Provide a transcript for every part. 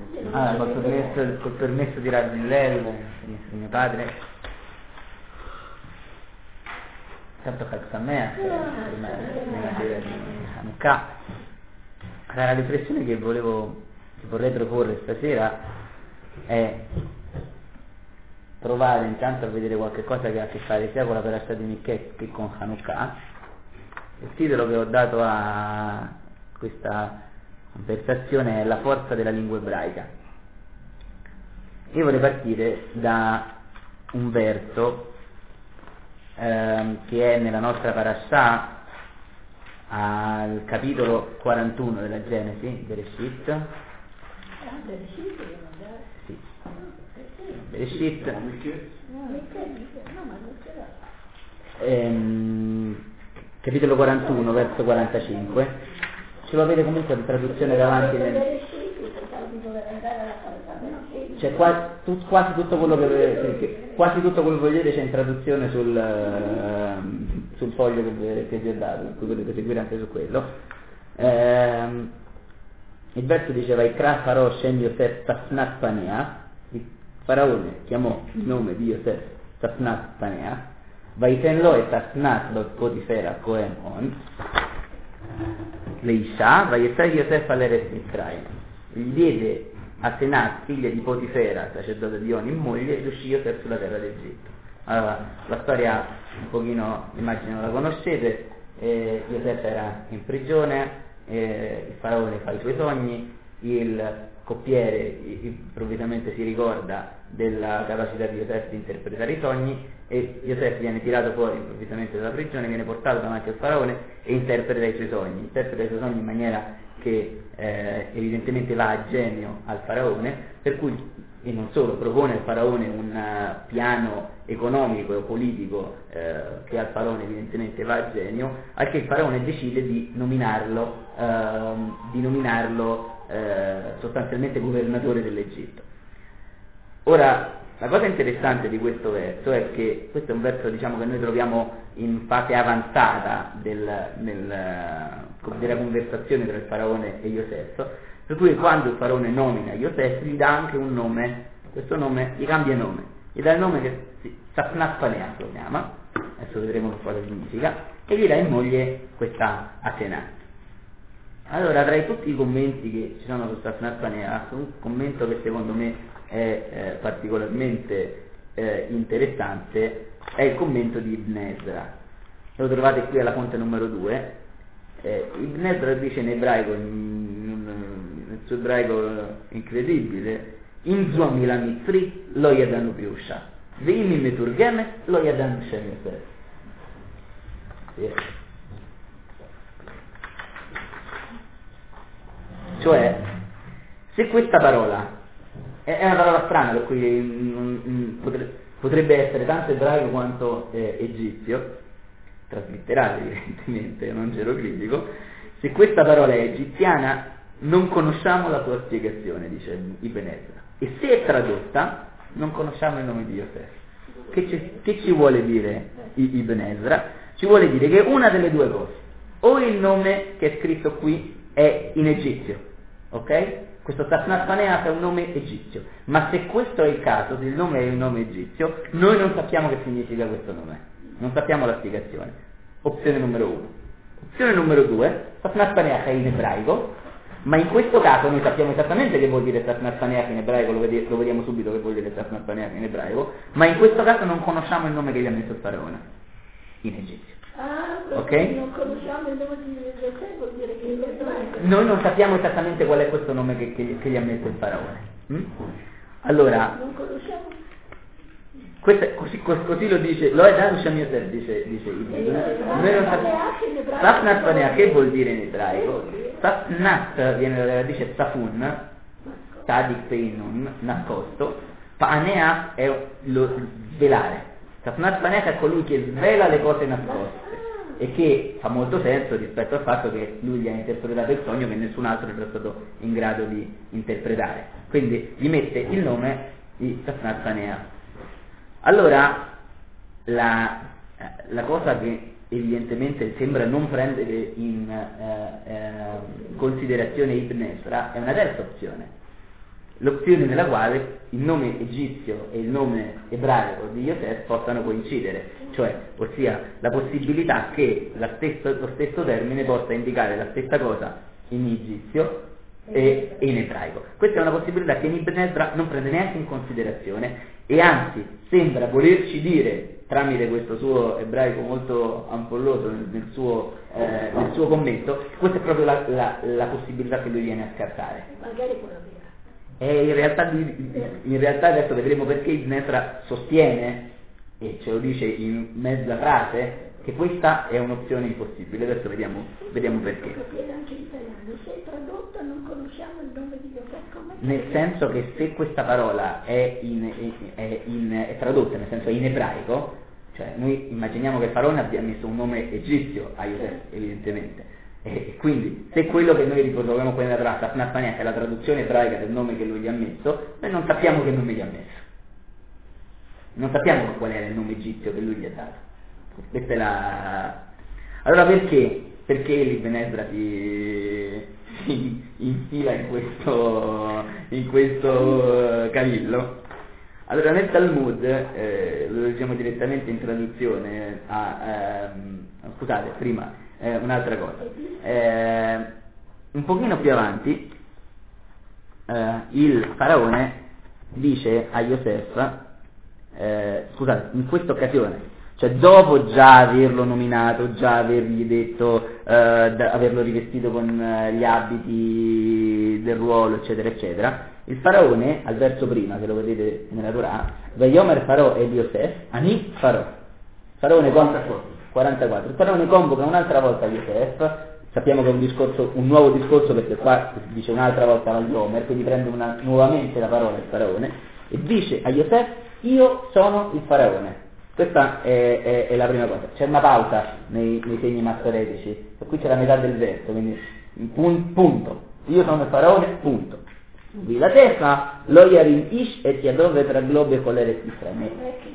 Col permesso di Rabbillel, mio padre, tanto Chagsamea, prima di Hanukkah. La riflessione che vorrei proporre stasera è provare intanto a vedere qualche cosa che ha a che fare sia con la Parasha di Miketz che con Hanukkah. Il titolo che ho dato a questa conversazione è La forza della lingua ebraica. Io vorrei partire da un verso che è nella nostra Parasha al capitolo 41 della Genesi, Bereshit. Sì. Bereshit. Capitolo 41, verso 45. Ce lo avete comunque in traduzione davanti c'è quasi tutto quello che vedete c'è in traduzione sul foglio che vi ho dato, per cui potete seguire anche su quello. Il verso diceva: Ikra Farò Shem Yosef Tasnat Panea. Il faraone chiamò il nome di Yosef Tasnat Panea. Vaiten lo e Tasnat lo Potifera Cohen On Leisha Vayetag Yosef all'Eretz Mitzrayim. Gli diede a Senat, figlia di Potifera, sacerdote di On, in moglie, ed uscì Yosef sulla terra d'Egitto. Allora, la storia un pochino, immagino la conoscete. Yosef era in prigione, il faraone fa i suoi sogni, il coppiere improvvisamente si ricorda della capacità di Yosef di interpretare i sogni e Yosef viene tirato fuori improvvisamente dalla prigione, viene portato davanti al faraone e interpreta i suoi sogni in maniera che evidentemente va a genio al faraone, per cui, e non solo, propone al faraone un piano economico e politico che al faraone evidentemente va a genio, al che il faraone decide di nominarlo sostanzialmente governatore dell'Egitto. Ora, la cosa interessante di questo verso è che questo è un verso, diciamo, che noi troviamo in fase avanzata della conversazione tra il faraone e Yosef, per cui quando il faraone nomina Yosef gli dà anche un nome, questo nome gli cambia nome, gli dà il nome che Tasnat Panea lo chiama, adesso vedremo che cosa significa, e gli dà in moglie questa Asenat. Allora, tra tutti i commenti che ci sono su Tasnat Panea, un commento che secondo me è particolarmente interessante è il commento di Ibn Ezra. Lo trovate qui alla fonte numero 2. Ibn Ezra dice in ebraico, nel suo ebraico incredibile: in Zuami la Mitri lo yadanu piusha veimi meturgeme lo yadanu Shem Yosef. Cioè, se questa parola è una parola strana, per cui potrebbe essere tanto ebraico quanto egizio, traslitterato evidentemente, non geroglifico. Se questa parola è egiziana non conosciamo la sua spiegazione, dice Ibn Ezra, e se è tradotta non conosciamo il nome di Yosef. Che ci vuole dire Ibn Ezra? Ci vuole dire che una delle due cose: o il nome che è scritto qui è in egizio, ok? Questo Tasnat Panea è un nome egizio, ma se questo è il caso, se il nome è un nome egizio, noi non sappiamo che significa questo nome, non sappiamo la spiegazione. Opzione numero 1. Opzione numero 2, Tasnat Panea è in ebraico, ma in questo caso noi sappiamo esattamente che vuol dire Tasnat Panea in ebraico, lo vediamo subito che vuol dire Tasnat Panea in ebraico, ma in questo caso non conosciamo il nome che gli ha messo il faraone in egizio. Ok? Non conosciamo il nome di Yosef, vuol dire che è ebraico. Noi non sappiamo esattamente qual è questo nome che gli ha messo il faraone. Allora, non conosciamo. Così lo dice, lo è dato Shem Yosef, dice noi non sappiamo. Tasnat Panea che vuol dire in ebraico? Tasnat viene dalla radice Safun, Tadik Peinun, nascosto. Panea è lo svelare. Tasnat Panea è colui che svela le cose nascoste, e che fa molto senso rispetto al fatto che lui gli ha interpretato il sogno che nessun altro era stato in grado di interpretare. Quindi gli mette il nome di Tasnat Panea. Allora, la cosa che evidentemente sembra non prendere in considerazione Ibn Ezra è una terza opzione, l'opzione nella quale il nome egizio e il nome ebraico di Yosef possano coincidere, cioè, ossia la possibilità che lo stesso termine possa indicare la stessa cosa in egizio e in ebraico. Questa è una possibilità che Ibn Ezra non prende neanche in considerazione e anzi sembra volerci dire, tramite questo suo ebraico molto ampolloso nel suo commento, questa è proprio la possibilità che lui viene a scartare. Magari può avere. E in realtà adesso vedremo perché Ibn Ezra sostiene, e ce lo dice in mezza frase, che questa è un'opzione impossibile. Adesso vediamo perché. Capire anche l'italiano, se è tradotto non conosciamo il nome di Yosef come. Nel senso che se questa parola è tradotta, nel senso è in ebraico, cioè noi immaginiamo che Faraone abbia messo un nome egizio a Yosef, evidentemente. E quindi, se quello che noi ritroviamo qui nella traccia è la traduzione ebraica del nome che lui gli ha messo, noi non sappiamo che nome gli ha messo. Non sappiamo qual era il nome egizio che lui gli ha dato. Questa è la. Allora perché l'Ibn Ezra si infila in questo cavillo? Allora nel Talmud, lo leggiamo direttamente in traduzione scusate, prima un'altra cosa. Un pochino più avanti il faraone dice a Yosef, scusate, in questa occasione, cioè dopo già averlo nominato, già avergli detto, averlo rivestito con gli abiti del ruolo, eccetera, eccetera, il faraone, al verso prima, che lo vedete nella Torah, Vayomer Farò ed Yosef, Ani Farò. Faraone 44. Il faraone convoca un'altra volta Yosef, sappiamo che è un nuovo discorso perché qua dice un'altra volta Vayomer, quindi prende nuovamente la parola il faraone, e dice a Yosef, io sono il faraone. Questa è la prima cosa. C'è una pausa nei segni massoretici, e qui c'è la metà del verso, quindi punto. Io sono il faraone, punto. La terza, lo yarim ish et yadove tra globe colere Israele.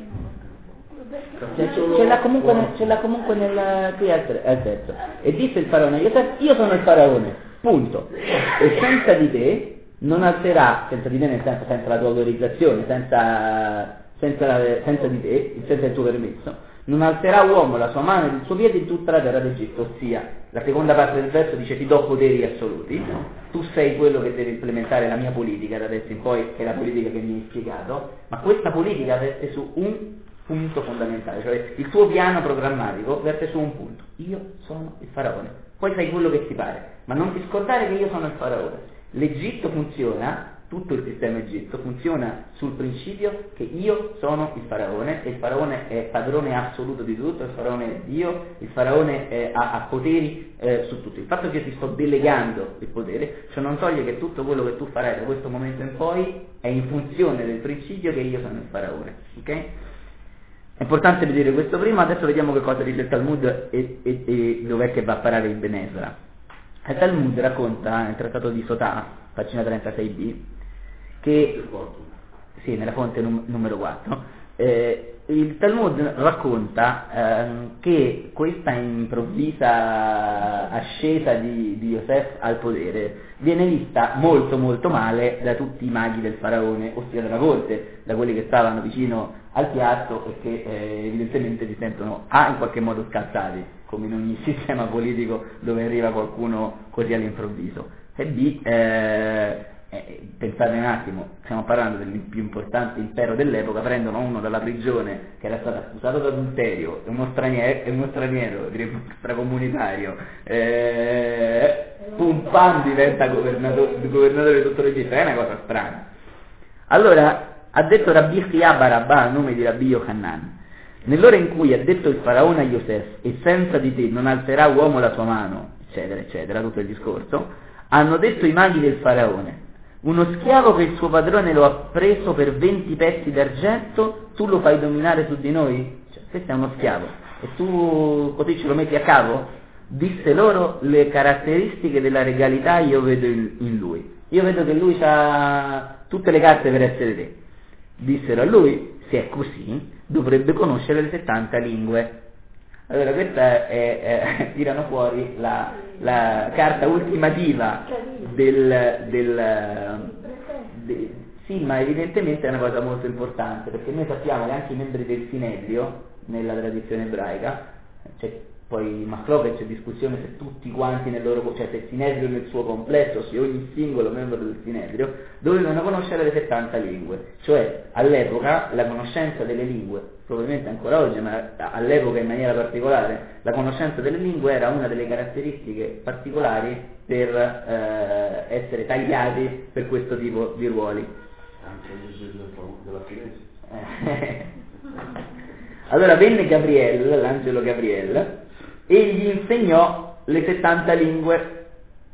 Ce l'ha comunque qui al terzo. E disse il faraone a Yosef, io sono il faraone, punto. E senza di te non alzerà, senza di te nel senso senza la tua autorizzazione, senza di te, senza il tuo permesso, non alzerà uomo la sua mano ed il suo piede in tutta la terra d'Egitto, ossia, la seconda parte del verso dice ti do poteri assoluti, tu sei quello che deve implementare la mia politica da adesso in poi, che è la politica che mi hai spiegato, ma questa politica verte su un punto fondamentale, cioè il tuo piano programmatico verte su un punto, io sono il faraone, poi fai quello che ti pare, ma non ti scordare che io sono il faraone. L'Egitto funziona, tutto il sistema Egitto funziona sul principio che io sono il faraone e il faraone è padrone assoluto di tutto, il faraone è Dio, il faraone ha poteri su tutto. Il fatto che io ti sto delegando il potere, cioè non toglie che tutto quello che tu farai da questo momento in poi è in funzione del principio che io sono il faraone, ok? È importante vedere questo prima, adesso vediamo che cosa dice il Talmud e dov'è che va a parare il Ben Ezra. Il Talmud racconta nel trattato di Sotah, pagina 36b, che sì, nella fonte numero 4, il Talmud racconta che questa improvvisa ascesa di Yosef al potere viene vista molto molto male da tutti i maghi del faraone, ossia della corte, da quelli che stavano vicino al piatto e che evidentemente si sentono in qualche modo scalzati, come in ogni sistema politico dove arriva qualcuno così all'improvviso, e B, pensate un attimo, stiamo parlando del più importante impero dell'epoca, prendono uno dalla prigione che era stato accusato d'adulterio, uno straniero, extracomunitario, pum pam diventa governatore di tutto l'Egitto, è una cosa strana. Allora, ha detto Rabbi Chia Barabba a nome di Rabbi Yochanan, nell'ora in cui ha detto il faraone a Yosef, e senza di te non alzerà uomo la sua mano, eccetera, eccetera, tutto il discorso, hanno detto i maghi del faraone, uno schiavo che il suo padrone lo ha preso per 20 pezzi d'argento, tu lo fai dominare su di noi? Cioè, questo è uno schiavo, e tu così ce lo metti a capo? Disse loro, le caratteristiche della regalità io vedo in lui. Io vedo che lui ha tutte le carte per essere re. Dissero a lui, se è così, dovrebbe conoscere le 70 lingue. Allora questa tirano fuori la carta ultimativa Sì, ma evidentemente è una cosa molto importante, perché noi sappiamo che anche i membri del Sinedrio, nella tradizione ebraica, c'è poi Machlokes, c'è discussione se tutti quanti nel loro, cioè se il Sinedrio nel suo complesso, se ogni singolo membro del Sinedrio, dovevano conoscere le 70 lingue. Cioè, all'epoca, la conoscenza delle lingue, probabilmente ancora oggi, ma all'epoca in maniera particolare, la conoscenza delle lingue era una delle caratteristiche particolari per essere tagliati per questo tipo di ruoli. Anche della Firenze. Allora venne Gabriele, l'angelo Gabriele, e gli insegnò le 70 lingue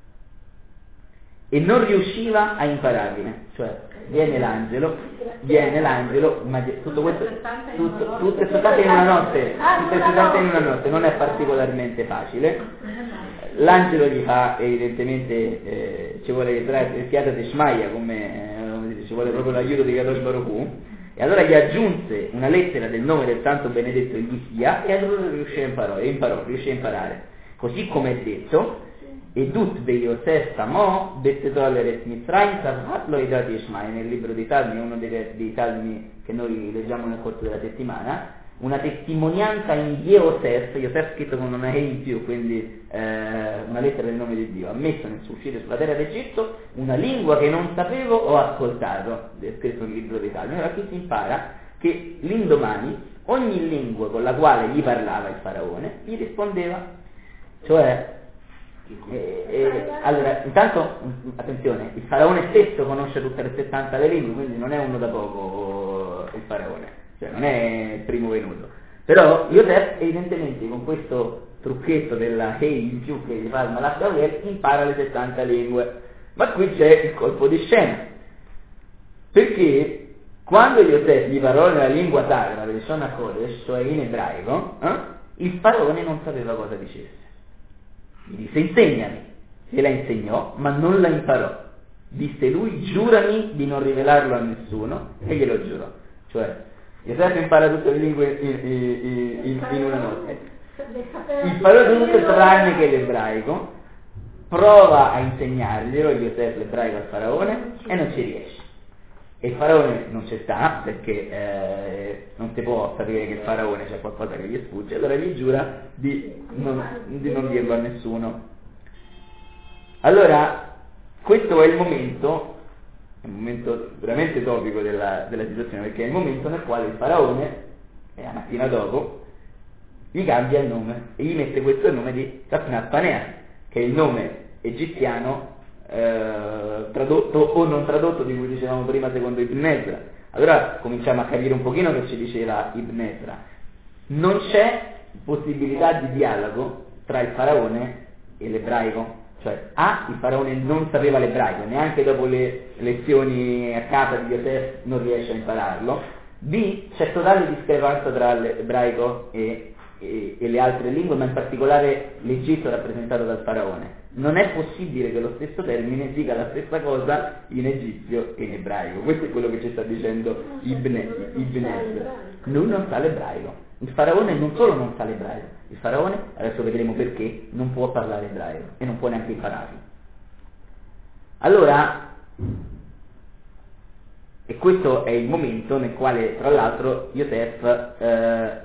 e non riusciva a impararle. Cioè viene l'angelo, ma tutto questo, tutte studiate in una notte, non è particolarmente facile. L'angelo gli fa, evidentemente, ci vuole il fiato di Shmaia, come ci vuole proprio l'aiuto di Kadosh Baruch Hu, e allora gli aggiunse una lettera del nome del santo benedetto gli sia, e allora riuscì a imparare. Così come è detto, Edut be Yosef Samo, Bettetoleret Mitzrayim, Savhatlo Edat Yishmael, nel libro dei Talmi, uno dei Talmi che noi leggiamo nel corso della settimana, una testimonianza in Yosef scritto con una E in più, quindi una lettera del nome di Dio, ha messo nel suo uscire sulla terra d'Egitto una lingua che non sapevo o ascoltato, è scritto nel libro dei Talmi. Ora qui si impara che l'indomani ogni lingua con la quale gli parlava il faraone gli rispondeva, cioè allora intanto attenzione, il faraone stesso conosce tutte le 70 le lingue, quindi non è uno da poco il faraone, cioè non è il primo venuto, però Yosef evidentemente con questo trucchetto della Hei in più che gli fa il Malach Gabriel impara le 70 lingue. Ma qui c'è il colpo di scena, perché quando Yosef gli parlò nella lingua sacra del Shona Kodesh, cioè in ebraico, il faraone non sapeva cosa dicesse. Gli disse insegnami, e la insegnò, ma non la imparò. Disse lui giurami di non rivelarlo a nessuno, e glielo giurò. Cioè Yosef impara tutte le lingue in una notte, imparò tutte tranne che l'ebraico, prova a insegnarglielo Yosef l'ebraico al faraone e non ci riesce. E il faraone non ci sta perché non si può sapere che il faraone c'è qualcosa che gli sfugge, allora gli giura di non dirlo a nessuno. Allora questo è il momento veramente topico della situazione, perché è il momento nel quale il faraone, la mattina dopo, gli cambia il nome e gli mette questo nome di Tafnat Panea, che è il nome egiziano tradotto o non tradotto di cui dicevamo prima secondo Ibn Ezra. Allora cominciamo a capire un pochino che ci diceva Ibn Ezra. Non c'è possibilità di dialogo tra il faraone e l'ebraico, cioè il faraone non sapeva l'ebraico, neanche dopo le lezioni a casa di Yosef non riesce a impararlo. B, c'è totale discrepanza tra l'ebraico e le altre lingue, ma in particolare l'Egitto rappresentato dal faraone. Non è possibile che lo stesso termine dica la stessa cosa in egizio e in ebraico. Questo è quello che ci sta dicendo Ibn Ezra. Lui non sa l'ebraico. Il faraone non solo non sa l'ebraico, il faraone, adesso vedremo perché, non può parlare ebraico e non può neanche impararlo. Allora, e questo è il momento nel quale tra l'altro Yosef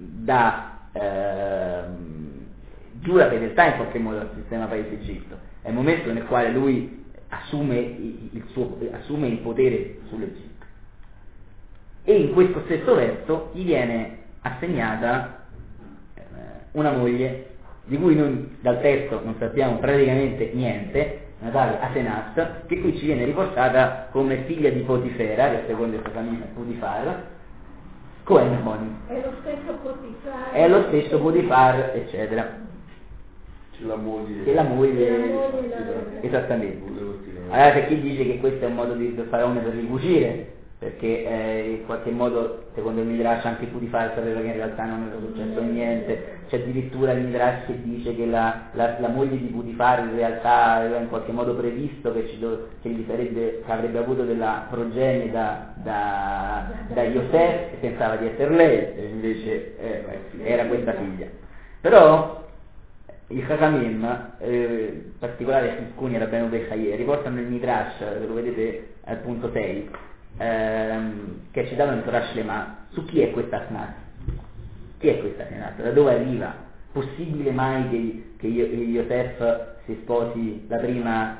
giura fedeltà in qualche modo al sistema paese Egitto. È il momento nel quale lui assume il potere sull'Egitto. E in questo stesso verso gli viene assegnata una moglie di cui noi dal testo non sappiamo praticamente niente, una tale Asenat, che qui ci viene riportata come figlia di Potifera, che secondo il famiglia Potifar, Cohen Moni. È lo stesso Potifar, eccetera. C'è la moglie. C'è la moglie, esattamente. Allora c'è chi dice che questo è un modo del faraone per ricucire, perché in qualche modo, secondo il Midrash, anche Potifar sapeva che in realtà non era successo niente. C'è addirittura il Midrash che dice che la moglie di Potifar in realtà aveva in qualche modo previsto che avrebbe avuto della progenie da Yosef, e pensava di essere lei, e invece era questa figlia. Però i Chachamim, in particolare Siskuni e Rabbenu Bechaye, riportano il Midrash, lo vedete al punto 6, che è citato nel Torah Shlema, su chi è questa Asnat? Chi è questa Asnat? Da dove arriva? Possibile mai che Yosef si sposi la prima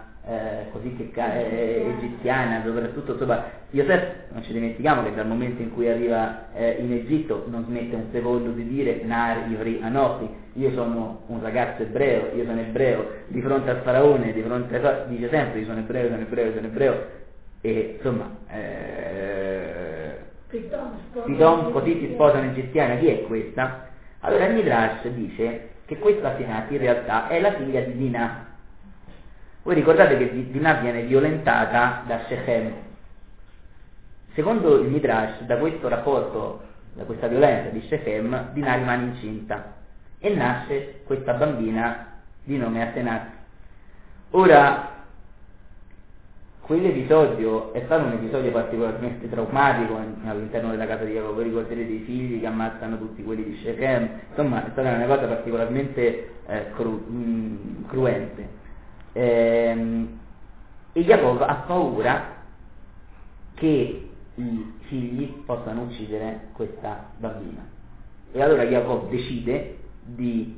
egiziana, soprattutto insomma, Yosef, non ci dimentichiamo che dal momento in cui arriva in Egitto non smette un secondo di dire Nar Ivri Anochi, io sono un ragazzo ebreo, io sono ebreo, di fronte al faraone, di fronte a dice sempre io sono ebreo e insomma Piton così si sposa un'egiziana. Chi è questa? Allora il Midrash dice che questa Senat in realtà è la figlia di Dinah. Voi ricordate che Dinah viene violentata da Shechem. Secondo il Midrash, da questo rapporto, da questa violenza di Shechem, Dinah rimane incinta e nasce questa bambina di nome Asenat. Ora, quell'episodio è stato un episodio particolarmente traumatico all'interno della casa di Jacopo. Voi ricorderete i figli che ammazzano tutti quelli di Shechem, insomma è stata una cosa particolarmente cruente. E Jacopo ha paura che i figli possano uccidere questa bambina e allora Jacopo decide di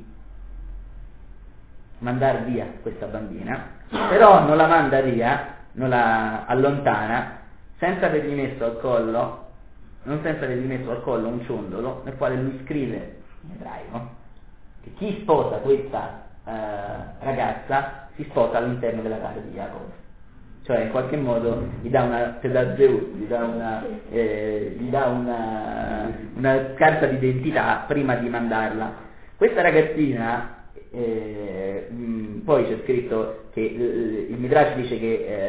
mandare via questa bambina, però non la manda via, non la allontana senza avergli messo al collo un ciondolo nel quale lui scrive in ebraico che chi sposa questa ragazza si sposa all'interno della casa di Jacopo, cioè in qualche modo gli dà una una carta d'identità prima di mandarla. Questa ragazzina poi c'è scritto che il Midrash dice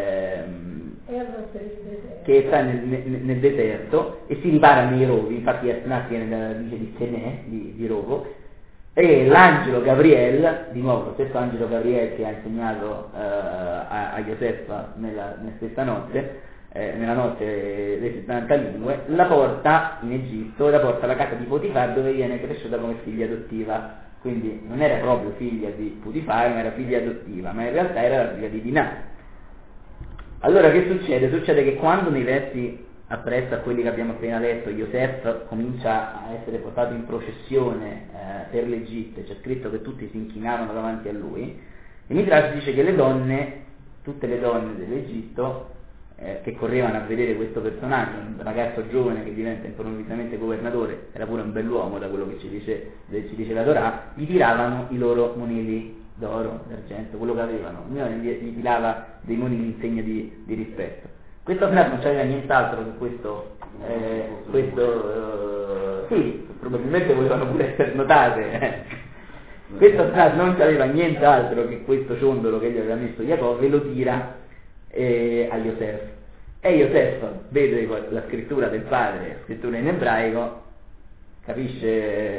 che sta nel deserto e si ripara nei rovi, infatti Asnat viene dalla radice di Senè, di rovo, e l'angelo Gabriel, di nuovo lo stesso angelo Gabriel che ha insegnato a Yosef nella stessa notte, nella notte delle 70 lingue, la porta in Egitto, la porta alla casa di Potifar dove viene cresciuta come figlia adottiva. Quindi non era proprio figlia di Potifar, ma era figlia adottiva, ma in realtà era la figlia di Dinah. Allora che succede? Succede che quando nei versi appresso a quelli che abbiamo appena letto Yosef comincia a essere portato in processione per l'Egitto, c'è scritto che tutti si inchinavano davanti a lui, il Midrash dice che le donne, tutte le donne dell'Egitto che correvano a vedere questo personaggio, un ragazzo giovane che diventa improvvisamente governatore, era pure un bell'uomo da quello che ci dice la Torah, gli tiravano i loro monili d'oro, d'argento, quello che avevano, ognuno gli tirava dei monili in segno di rispetto. Questo Asnat non c'aveva nient'altro che sì, probabilmente volevano pure essere notate. Questo Asnat non c'aveva nient'altro che questo ciondolo che gli aveva messo Jacopo e lo tira a Yosef. E Yosef vede la scrittura del padre, scrittura in ebraico, capisce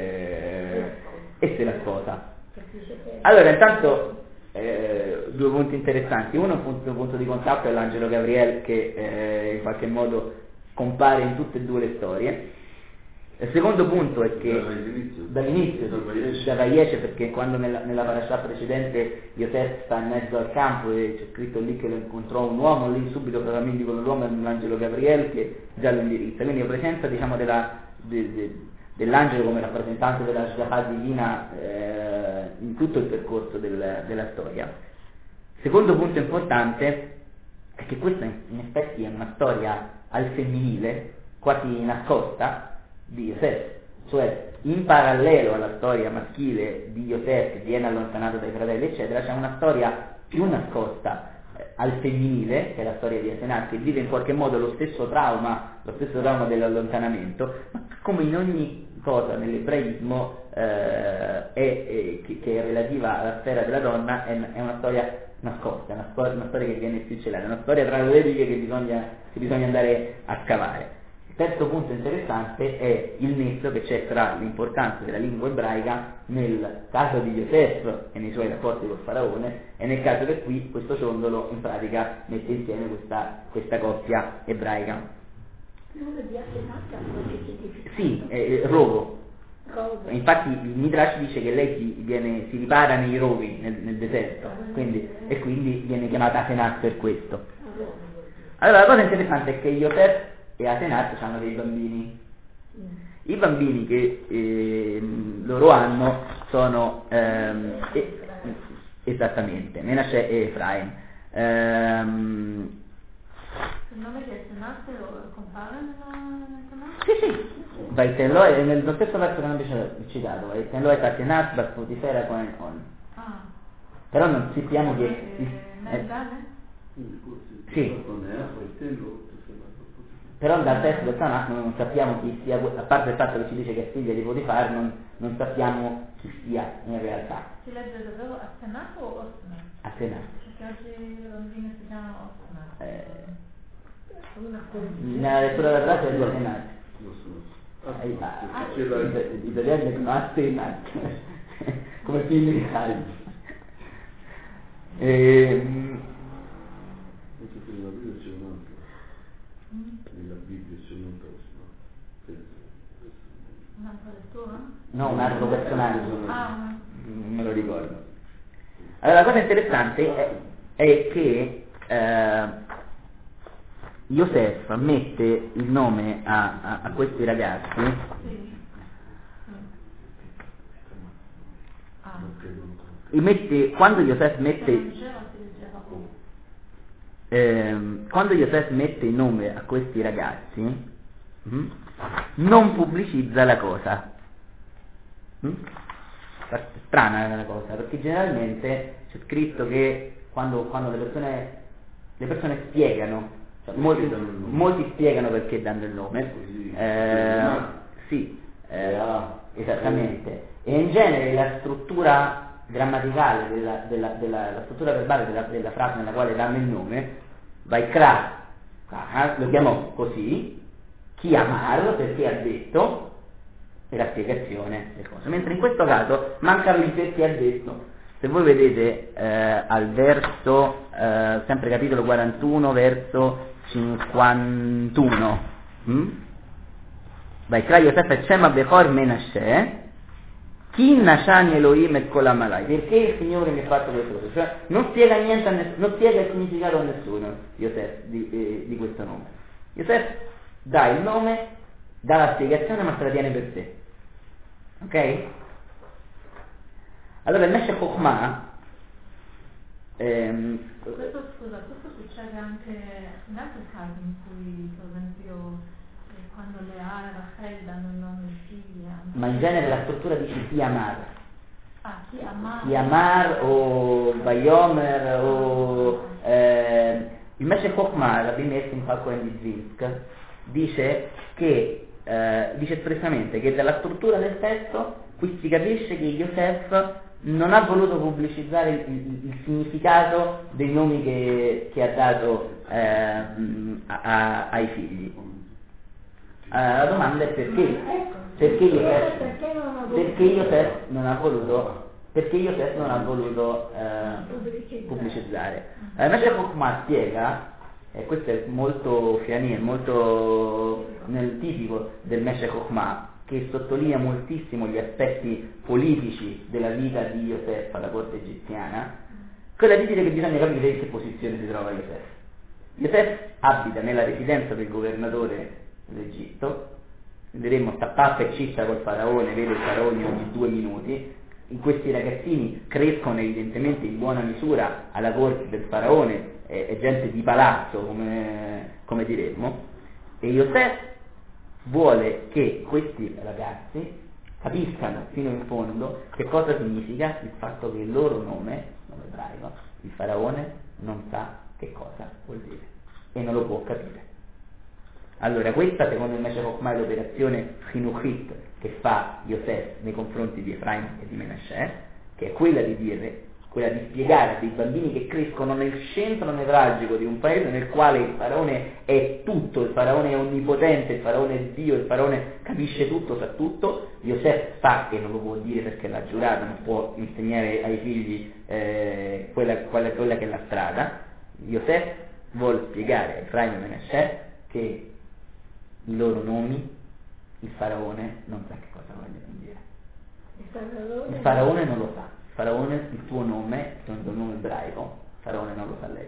e se la sposa. Allora intanto due punti interessanti. Uno punto di contatto è l'angelo Gabriel che in qualche modo compare in tutte e due le storie. Il secondo punto è che dall'inizio da Vayeshe, perché quando nella parasha precedente Yosef sta in mezzo al campo e c'è scritto lì che lo incontrò un uomo, lì subito probabilmente con l'uomo è l'angelo Gabriel che già lo indirizza, quindi la presenza diciamo dell'angelo come rappresentante della Shgaha divina in tutto il percorso della storia. Secondo punto importante è che questa in effetti è una storia al femminile, quasi nascosta, di Yosef, cioè in parallelo alla storia maschile di Yosef che viene allontanato dai fratelli eccetera, c'è una storia più nascosta al femminile, che è la storia di Asenat, che vive in qualche modo lo stesso trauma dell'allontanamento, ma come in ogni cosa nell'ebraismo che è relativa alla sfera della donna è una storia nascosta, una storia che viene più celata, una storia tra le righe che bisogna andare a scavare. Il terzo punto interessante è il nesso che c'è tra l'importanza della lingua ebraica nel caso di Yosef e nei suoi rapporti col faraone e nel caso che qui questo ciondolo in pratica mette insieme questa coppia ebraica. Il nome di Asenat che significa? Sì, rovo. Infatti il Midrash dice che lei si ripara nei rovi nel deserto, quindi viene chiamata Asenat per questo. Allora la cosa interessante è che Yosef e Asenat hanno dei bambini. I bambini che loro hanno sono esattamente Menashe e Efraim. Il nome di Asenat compare nel Tanakh? Sì. Vaitenlo è nello stesso verso che non abbiamo citato, Vaitenlo è Asenat, Basputifera, Cohen On. Però non sappiamo che... Sì. Però dal testo del Tanakh non sappiamo chi sia, a parte il fatto che ci dice che è figlia di Potifar, non sappiamo chi sia in realtà. Si legge davvero Asenat o Osnat? Asenat. Perché oggi le bambine si chiamano Osnat. Nella lettura della frase è di Asenat. Gli italiani dicono Asenat, come figli di Khalid. Nella Bibbia c'è un altro, Un'altra lettura? No, un altro personaggio, non me lo ricordo. Allora, la cosa interessante è che Yosef mette il nome a questi ragazzi quando Yosef mette il nome a questi ragazzi non pubblicizza la cosa. Strana la cosa, perché generalmente c'è scritto che quando le persone spiegano, cioè molti spiegano perché danno il nome, esattamente, e in genere la struttura grammaticale la struttura verbale della frase nella quale danno il nome, Vaikra, lo chiamò così, Chiamar perché ha detto, e la spiegazione del coso. Mentre in questo caso mancano i perché ha detto. Se voi vedete al verso, sempre capitolo 41, verso 51, Vaikra Yosef et Shema Bechor Menashe, Chi Nashani Elohim et Kolam Alai, perché il Signore mi ha fatto questo cosa? Cioè non spiega niente a non spiega il significato a nessuno Yosef di questo nome. Yosef dà il nome, dà la spiegazione, ma se la tiene per sé. Ok? Allora il Meshech Chokhmah questo succede anche in altri casi in cui, per esempio, quando Lea e Rachel danno il nome ai figli. Ma in genere la struttura dice Chiamar. Chiamar o Vayomer o il Meshech Chokhmah, Rabbi Meir Simcha Cohen di Zilk, dice espressamente che dalla struttura del testo qui si capisce che Yosef non ha voluto pubblicizzare il significato dei nomi che ha dato ai figli. La domanda è perché Yosef non ha voluto pubblicizzare. Invece Chokhmah spiega, e questo è molto fiani, è molto nel tipico del Meshech Chokhmah, che sottolinea moltissimo gli aspetti politici della vita di Yosef alla corte egiziana, quella di dire che bisogna capire in che posizione si trova Yosef. Yosef abita nella residenza del governatore dell'Egitto, vedremo sta pappa e ciccia col faraone, vede il faraone ogni 2 minuti, questi ragazzini crescono evidentemente in buona misura alla corte del faraone, è gente di palazzo come diremmo, e Yosef vuole che questi ragazzi capiscano fino in fondo che cosa significa il fatto che il loro nome ebraico, il faraone non sa che cosa vuol dire e non lo può capire. Allora questa secondo il Meshech Chokhmah è l'operazione chinuchit che fa Yosef nei confronti di Efraim e di Menashe, che è quella di spiegare a dei bambini che crescono nel centro nevralgico di un paese nel quale il faraone è tutto, il faraone è onnipotente, il faraone è Dio, il faraone capisce tutto, sa tutto. Yosef sa che non lo può dire perché l'ha giurato, non può insegnare ai figli quella che è la strada. Yosef vuole spiegare a Efraim e Menashe che i loro nomi il faraone non sa che cosa vogliono dire. Il faraone non lo sa. Il faraone, il tuo nome, il tuo nome ebraico, il faraone non lo sa leggere.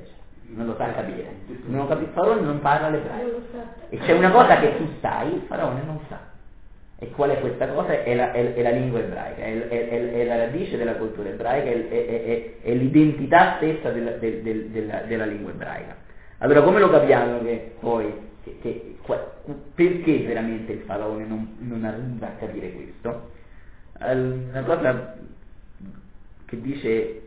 non lo sa capire. Il faraone non parla l'ebraico. Non lo sa. E c'è una cosa che tu sai, il faraone non sa. E qual è questa cosa? È la lingua ebraica, è la radice della cultura ebraica, è l'identità stessa della lingua ebraica. Allora come lo capiamo che poi, perché veramente il faraone non arriva a capire questo? Una cosa che dice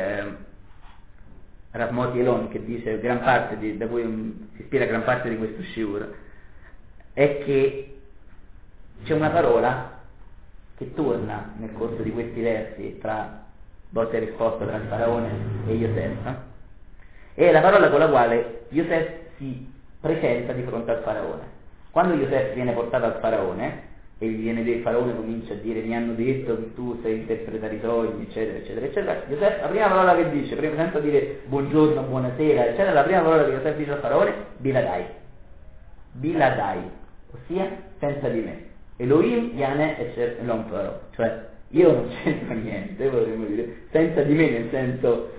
Rav Moti Elon, che dice da cui si ispira gran parte di questo shiur, è che c'è una parola che torna nel corso di questi versi tra botta e risposta tra il faraone e Yosef, è la parola con la quale Yosef si presenta di fronte al faraone. Quando Yosef viene portato al faraone e il faraone comincia a dire: mi hanno detto che tu sai interpretare i sogni, eccetera eccetera eccetera, Yosef, la prima parola che dice, senza dire buongiorno, buonasera eccetera, la prima parola che Yosef dice al faraone: biladai, ossia senza di me. Elohim Yane Ecer Elon Faro, cioè io non c'entro niente, vorremmo dire, senza di me, nel senso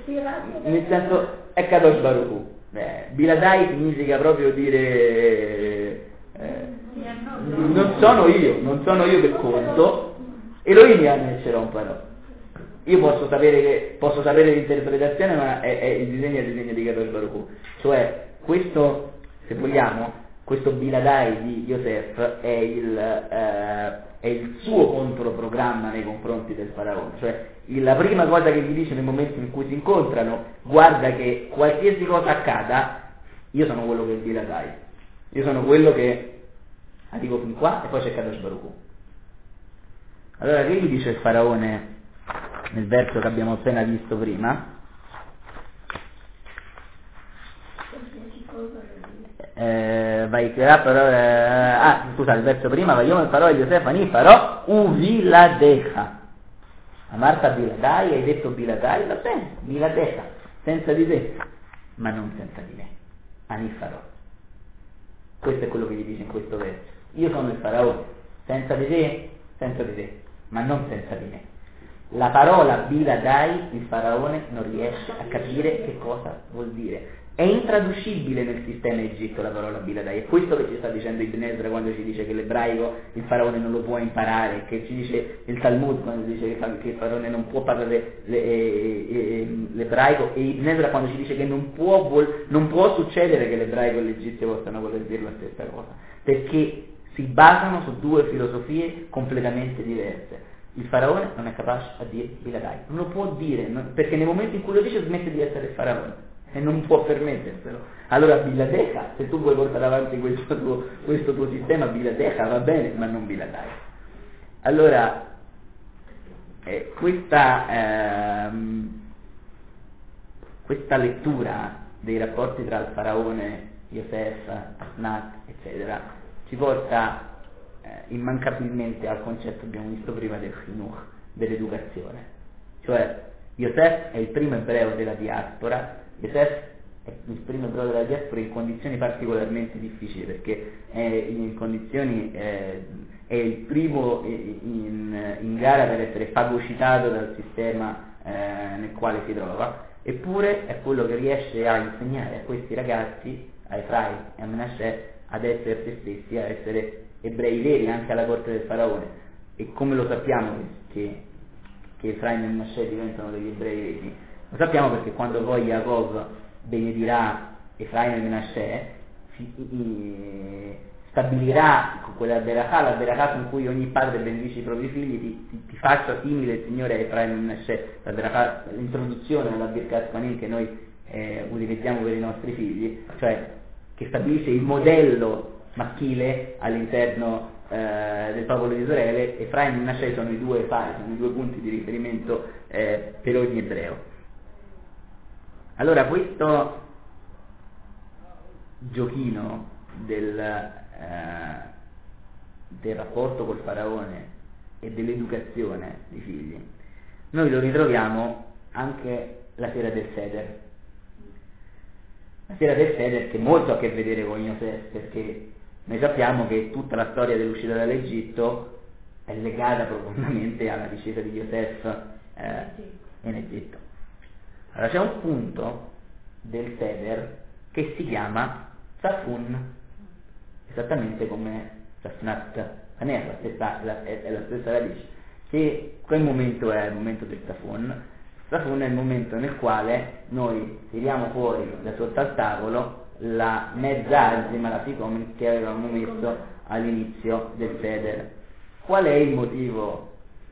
è Kadosh Baruch Hu. Biladai significa proprio dire non sono io che conto. Elohim Yane Ecer Elon Faro. Io posso sapere l'interpretazione, ma è il disegno di Kadosh Baruch Hu. Cioè questo, se vogliamo, questo Biladai di Yosef è il suo controprogramma nei confronti del faraone, cioè la prima cosa che gli dice nel momento in cui si incontrano: guarda che qualsiasi cosa accada, io sono quello che è il Biladai, io sono quello che arrivo fin qua e poi c'è Kadosh Baruch Hu. Allora che gli dice il faraone nel verso che abbiamo appena visto prima? Scusa, il verso prima: Vayom el Faro Yosef ani Faro uviladecha. Amarta Biladai, hai detto Biladai, va bene, Biladecha, senza di te, ma non senza di me. Ani Faro. Questo è quello che gli dice in questo verso: io sono il faraone, senza di te, ma non senza di me. La parola Biladai il faraone non riesce a capire che cosa vuol dire. È intraducibile nel sistema egitto la parola Biladai, è questo che ci sta dicendo Ibn Ezra quando ci dice che l'ebraico il faraone non lo può imparare, che ci dice il Talmud quando dice che il faraone non può parlare l'ebraico, e Ibn Ezra quando ci dice che non può succedere che l'ebraico e l'egizio possano voler dire la stessa cosa, perché si basano su due filosofie completamente diverse. Il faraone non è capace a dire Biladai, non lo può dire, perché nel momento in cui lo dice smette di essere il faraone e non può permetterselo. Allora Biladecha, se tu vuoi portare avanti questo tuo sistema, Biladecha va bene, ma non Biladai. Allora questa lettura dei rapporti tra il faraone, Yosef, Asnat, eccetera, ci porta immancabilmente al concetto che abbiamo visto prima del chinuch, dell'educazione. Cioè Yosef è il primo ebreo della diaspora. Yosef è il primo ebreo della diaspora in condizioni particolarmente difficili, perché è il primo in gara per essere fagocitato dal sistema nel quale si trova, eppure è quello che riesce a insegnare a questi ragazzi, a Efraim e a Menashe, ad essere se stessi, a essere ebrei veri anche alla corte del faraone. E come lo sappiamo che Efraim e Menashe diventano degli ebrei veri? Lo sappiamo perché quando poi Yaakov benedirà Efraim e Menashe, stabilirà quella berachà, la berachà con cui ogni padre benedice i propri figli: ti faccia simile il Signore a Efraim e Menashe, la berachà, l'introduzione alla Birkat Kohanim che noi utilizziamo per i nostri figli, cioè che stabilisce il modello maschile all'interno del popolo di Israele. Efraim e Menashe sono i due fari, sono i due punti di riferimento per ogni ebreo. Allora questo giochino del rapporto col faraone e dell'educazione dei figli noi lo ritroviamo anche la sera del Seder. La sera del Seder che molto ha a che vedere con Yosef, perché noi sappiamo che tutta la storia dell'uscita dall'Egitto è legata profondamente alla discesa di Yosef in Egitto. Allora c'è un punto del Seder che si chiama Tzafun, esattamente come Tzafnat Panea, è la stessa radice. Che quel momento è il momento del Tzafun. Tzafun è il momento nel quale noi tiriamo fuori da sotto al tavolo la mezza azima, la sicomen che avevamo messo all'inizio del Seder. Qual è il motivo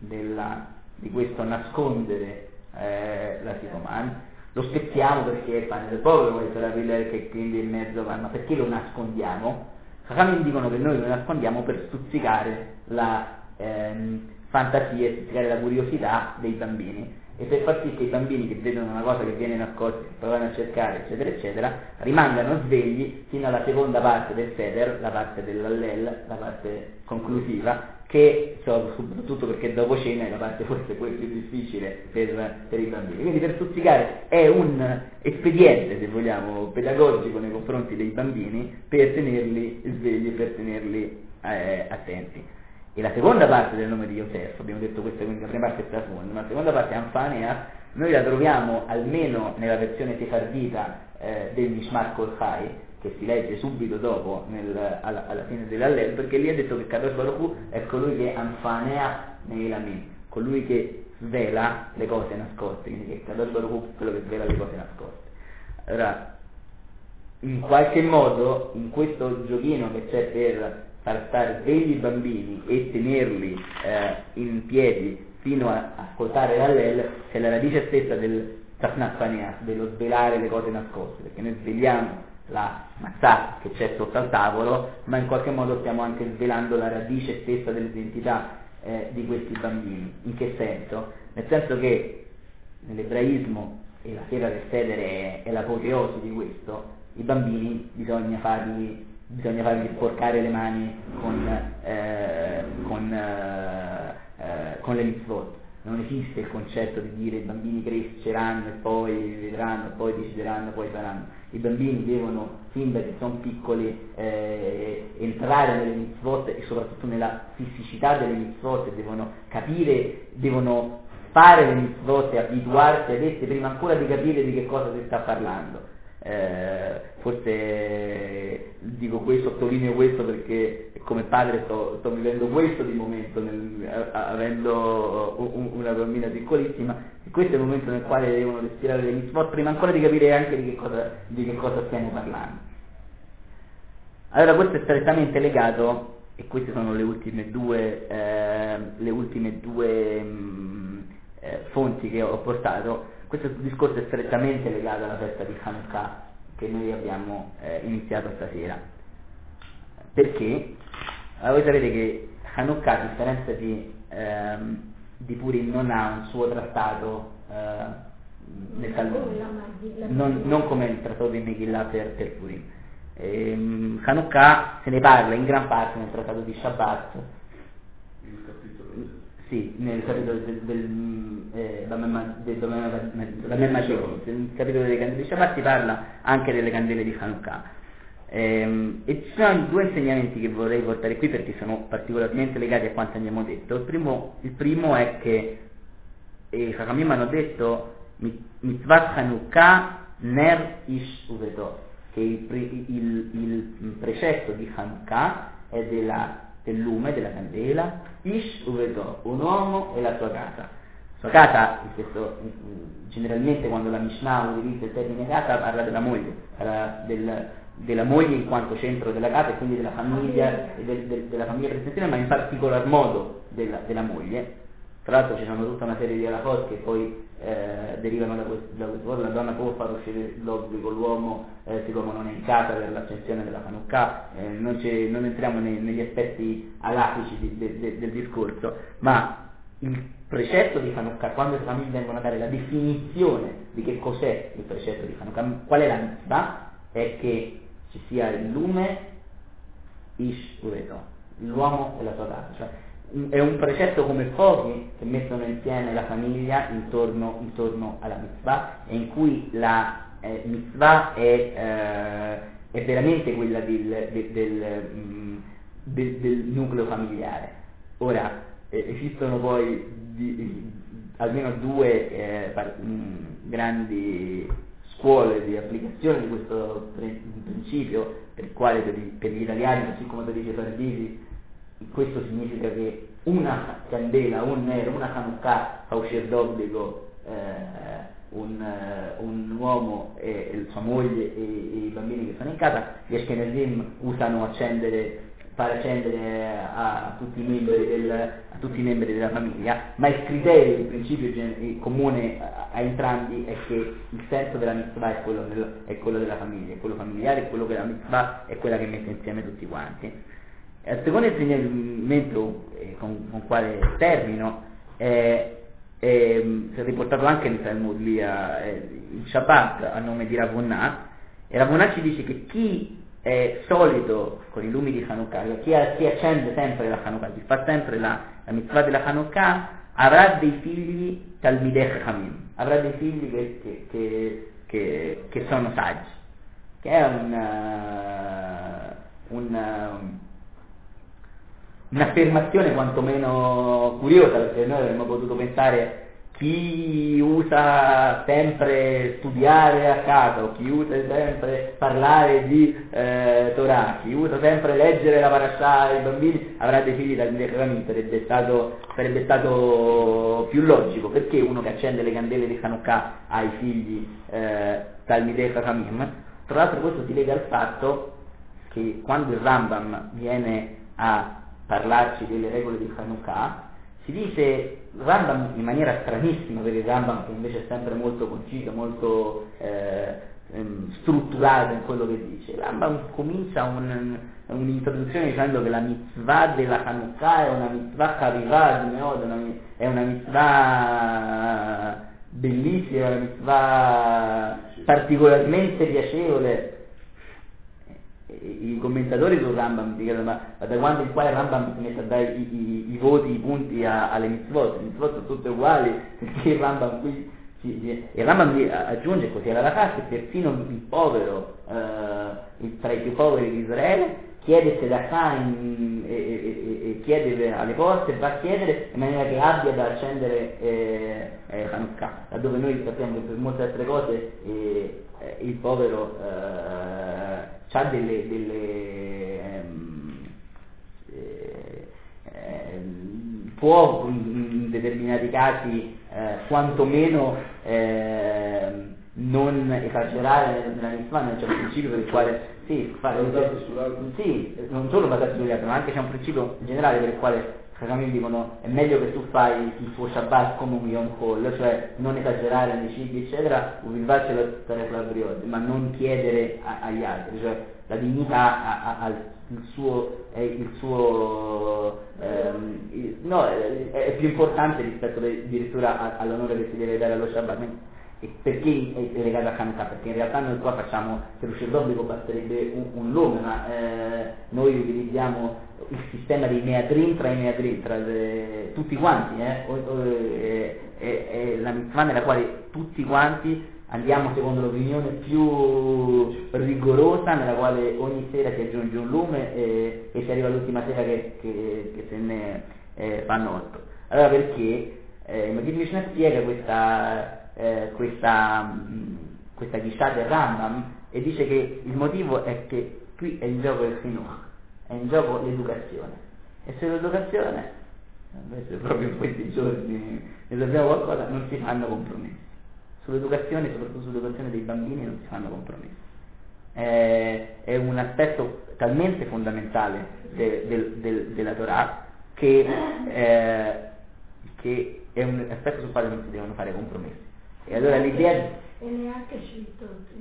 di questo nascondere la sicoman? Lo spezziamo perché è il pane del povero, questo era quello che quindi in mezzo va, ma perché lo nascondiamo? Chachamim dicono che noi lo nascondiamo per stuzzicare la fantasia e stuzzicare la curiosità dei bambini e per far sì che i bambini che vedono una cosa che viene nascosta, che provano a cercare, eccetera, eccetera, rimangano svegli fino alla seconda parte del Seder, la parte dell'Allel, la parte conclusiva, che soprattutto perché dopo cena è la parte forse poi più difficile per i bambini. Quindi per stuzzicare è un espediente, se vogliamo, pedagogico nei confronti dei bambini per tenerli svegli, per tenerli attenti. E la seconda parte del nome di Yosef, abbiamo detto questa, quindi la prima parte è Tzafun, ma la seconda parte è Anfanea, noi la troviamo almeno nella versione sefardita del Mishmar Kol Chai, che si legge subito dopo alla fine dell'Allel, perché lì è detto che Kadosh Baruch Hu è colui che Anfanea Neilamim, colui che svela le cose nascoste, quindi che Kadosh Baruch Hu è quello che svela le cose nascoste. Allora, in qualche modo, in questo giochino che c'è per far stare svegli i bambini e tenerli in piedi fino a ascoltare l'Allel, c'è la radice stessa del Tzafnat Panea, dello svelare le cose nascoste, perché noi sveliamo la mazzà che c'è sotto al tavolo, ma in qualche modo stiamo anche svelando la radice stessa dell'identità di questi bambini. In che senso? Nel senso che nell'ebraismo, e la sera del Seder è l'apoteosi di questo, i bambini bisogna fargli sporcare le mani con le mitzvot. Non esiste il concetto di dire i bambini cresceranno e poi vedranno, e poi decideranno, poi faranno. I bambini devono, fin da che sono piccoli, entrare nelle mitzvot e soprattutto nella fisicità delle mitzvot, devono capire, devono fare le mitzvot e abituarsi ad esse prima ancora di capire di che cosa si sta parlando. Forse dico questo, sottolineo questo perché come padre sto vivendo questo di momento, avendo una bambina piccolissima, e questo è il momento nel quale devono respirare le mitzvot prima ancora di capire anche di che cosa stiamo parlando. Allora questo è strettamente legato, e queste sono le ultime due fonti che ho portato. Questo discorso è strettamente legato alla festa di Hanukkah che noi abbiamo iniziato stasera. Perché? Allora, voi sapete che Hanukkah, a differenza di Purim, non ha un suo trattato nel Talmud, non come il trattato di Megillah per Purim. Hanukkah se ne parla in gran parte nel trattato di Shabbat. Sì, nel capitolo del capitolo delle candele di Shabbat si parla anche delle candele di Hanukkah. E ci sono due insegnamenti che vorrei portare qui perché sono particolarmente legati a quanto abbiamo detto. Il primo è che Chachamim hanno detto Mitzvat Hanukkah Ner Ish Uveto, che il precetto di Hanukkah è del lume, della candela, Ish Uveto, un uomo e la sua casa. Sua casa, generalmente quando la Mishnah utilizza il termine casa parla della moglie, parla della moglie in quanto centro della casa e quindi della famiglia e della famiglia presenziale, ma in particolar modo della moglie. Tra l'altro ci sono tutta una serie di halachot che poi derivano da questo. La donna può far uscire l'obbligo, l'uomo se l'uomo non è in casa per l'accensione della Hanukkah, non entriamo negli aspetti halachici del discorso, ma il precetto di Hanukkah, quando le famiglie vengono a dare la definizione di che cos'è il precetto di Hanukkah, qual è la mitzvah, è che ci sia il lume, Ish Uveto, l'uomo e la sua casa, cioè è un precetto come pochi che mettono insieme la famiglia intorno alla mitzvah, e in cui la mitzvah è veramente quella del nucleo familiare. Ora esistono poi almeno due grandi scuole di applicazione di questo principio, per il quale per gli italiani, così come per i sefarditi, questo significa che una candela, un nero, una Hanukkah fa uscire d'obbligo un uomo e sua moglie e i bambini che sono in casa. Gli Ashkenazim usano far accendere a tutti i membri della famiglia, ma il criterio, il principio comune a entrambi è che il senso della mitzvah è quello della famiglia, è quello familiare, è quello che la mitzvah è quella che mette insieme tutti quanti. Il secondo insegnamento con quale termino è riportato anche nel Talmud lì il Shabbat a nome di Rav Huna, e Rav Huna ci dice che chi è solito con i lumi di Hanukkah, chi accende sempre la Hanukkah, chi fa sempre la mitzvah della Hanukkah, avrà dei figli Talmidei Chachamim, avrà dei figli che sono saggi, che è un'affermazione quantomeno curiosa, perché noi avremmo potuto pensare chi usa sempre studiare a casa, o chi usa sempre parlare di Torah, chi usa sempre leggere la parashah ai bambini avrà dei figli dal Chachamim. Sarebbe stato più logico, perché uno che accende le candele di Hanukkah ha i figli Talmidei Chachamim. Tra l'altro questo si lega al fatto che quando il Rambam viene a parlarci delle regole di Hanukkah, si dice Rambam in maniera stranissima, perché il Rambam, che invece è sempre molto conciso, molto strutturato in quello che dice, il Rambam comincia un'introduzione dicendo che la mitzvah della Hanukkah è una mitzvah charivah, è una mitzvah bellissima, una mitzvah particolarmente piacevole. I commentatori sul Rambam dicono: ma da quando in qua il Rambam si mette a dare i voti, i punti alle mitzvot? Le mitzvot sono tutte uguali, perché il Rambam qui aggiunge così alla che persino il povero, tra i più poveri di Israele, chiede tzedakah e chiede alle porte, va a chiedere in maniera che abbia da accendere Hanukkah, laddove noi sappiamo che per molte altre cose il povero ha può in determinati casi quantomeno non esagerare nella mitzvah, c'è un principio per il quale non solo basati sugli altri, ma anche c'è un principio generale per il quale Chachamim dicono è meglio che tu fai il tuo Shabbat come un Yom Kol, cioè non esagerare nei cibi eccetera, ma non chiedere agli altri, cioè la dignità ha il suo è più importante rispetto addirittura all'onore che si deve dare allo Shabbat. E perché è legato a Hanukkah? Perché in realtà noi qua facciamo, per uscire d'obbligo basterebbe un lume, ma noi utilizziamo il sistema dei Meadrin tra tutti quanti, è la mitzvah nella quale tutti quanti andiamo secondo l'opinione più rigorosa, nella quale ogni sera si aggiunge un lume e si arriva all'ultima sera che se ne fanno 8. Allora perché il Magid Mishnah spiega questa ghishà del Rambam e dice che il motivo è che qui è in gioco il chinuch, è in gioco l'educazione, e se l'educazione, invece proprio in questi giorni ne sappiamo qualcosa, non si fanno compromessi sull'educazione, soprattutto sull'educazione dei bambini non si fanno compromessi. È un aspetto talmente fondamentale della Torah che è un aspetto sul quale non si devono fare compromessi. E allora l'idea e neanche sui tutti,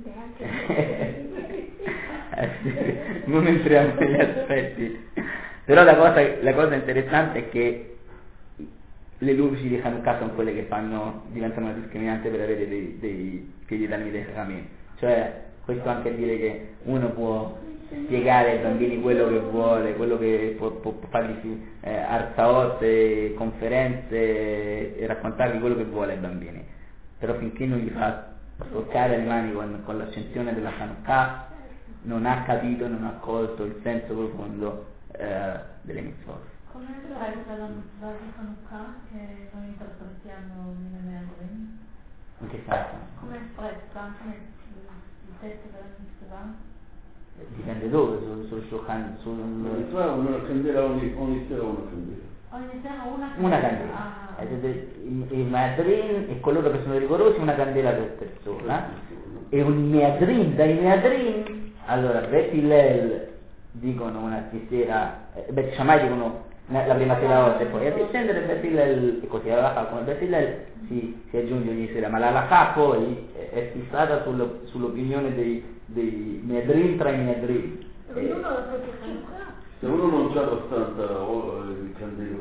non entriamo negli aspetti, però la cosa interessante è che le luci di Hanukkah sono quelle che diventano una discriminante per avere dei figli Talmidei Chachamim, cioè questo anche a dire che uno può spiegare ai bambini quello che vuole, quello che può fargli arzaot, conferenze e raccontargli quello che vuole ai bambini, però finché non gli fa toccare le mani con l'accensione della Hanukkah non ha capito, non ha colto il senso profondo delle mitzvot. Come allora è la mitzvah di Hanukkah che noi interpretiamo nelle Meadrin? In che senso? Come espressa anche il testo della mitzvah? Dipende dove, sul Shulchan, Mitzvah una candela ogni sera una candela. Ogni sera una una candela. candela. Il Meadrin e coloro che sono rigorosi una candela per persona. E un Meadrin, dai Meadrin, allora Bet Hillel dicono una sera, Bet Shammai dicono la prima sera volta e poi a discendere Bet Hillel, e così alla come Bet Hillel si aggiunge ogni sera, ma l'Halakha poi è fissata sull'opinione dei Meadrin tra i Meadrin. Ognuno la propria città. Se uno non c'ha abbastanza di candele,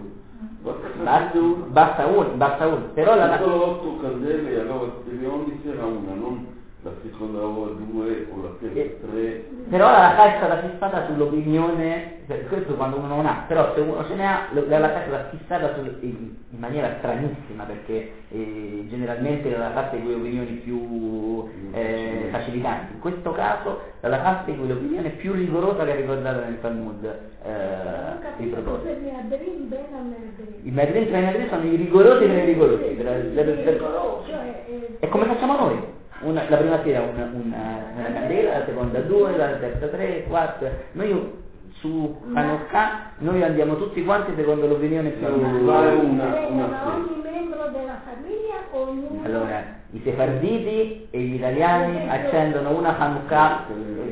Basta uno, però solo 8 candele e allora devi ogni sera una, non la seconda ora 2 o la terza 3. Però la Halakha è stata fissata sull'opinione, questo quando uno non ha, però se uno ce ne ha, la Halakha è stata fissata in maniera stranissima, perché generalmente la Halakha segue opinioni più facilitanti. In questo caso la Halakha segue l'opinione più rigorosa che è ricordata nel Talmud di proposito. I Meadrin tra i Meadrin sono i rigorosi tra i rigorosi. E come facciamo noi? La prima sera una candela, la seconda 2, la terza 3, 4. Noi su Hanukkah noi andiamo tutti quanti secondo l'opinione più. Ogni membro della famiglia o ognuno? Allora, i sefarditi e gli italiani accendono una Hanukkah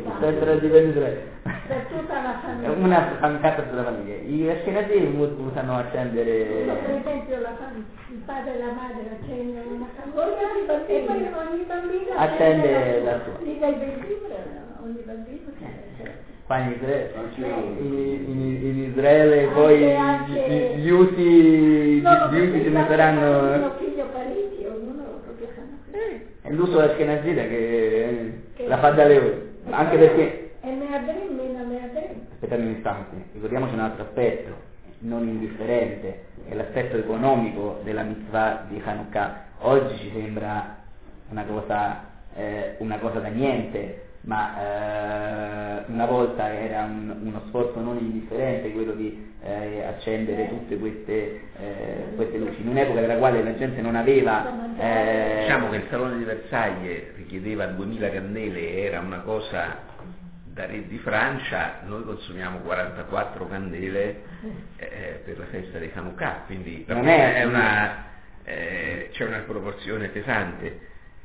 Per tutta la famiglia. una Hanukkah per tutta la famiglia. Gli ashkenazim usano accendere. Per esempio il padre e la madre accendono una candela e poi ogni bambino accende la sua. Lì dai bambini, ogni bambino Qua in Israele poi gli usi ce ne saranno. Mio figlio Parigi, ognuno la propria famiglia. È l'uso ashkenazita che la fa da leone, anche perché. E Meadrin meno Meadrin. Aspettate un istante, ricordiamoci un altro aspetto, non indifferente, è l'aspetto economico della mitzvah di Hanukkah. Oggi ci sembra una cosa da niente, ma una volta era uno sforzo non indifferente quello di accendere tutte queste luci, in un'epoca nella quale la gente non aveva. Diciamo che il Salone di Versailles richiedeva 2000 candele, era una cosa da re di Francia. Noi consumiamo 44 candele per la festa di Hanukkah, quindi Non c'è una proporzione pesante.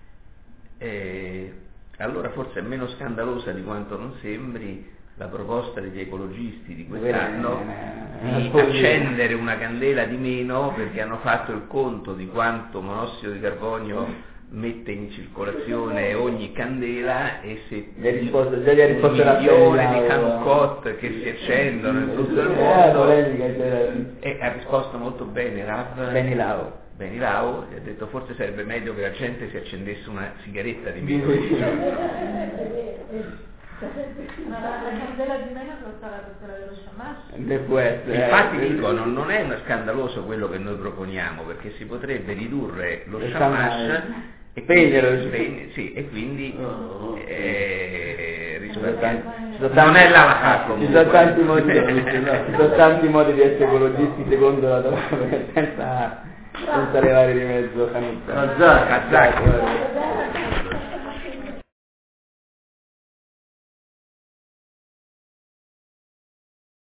Allora forse è meno scandalosa di quanto non sembri la proposta degli ecologisti di quest'anno di accendere una candela di meno, perché hanno fatto il conto di quanto monossido di carbonio mette in circolazione ogni candela, e se Gli ha risposto la milione di Hanukkot che si accendono in tutto il mondo, e ha risposto molto bene Rav Benilao, e ha detto forse sarebbe meglio che la gente si accendesse una sigaretta di meno. Ma la candela di meno costa quella dello Shamash. Infatti dicono, non è scandaloso quello che noi proponiamo, perché si potrebbe ridurre lo Shamash e quindi non è l'Halakha comunque. Ci sono tanti modi di essere ecologisti secondo la Torah, senza levare di mezzo Hanukkah. Kazakh.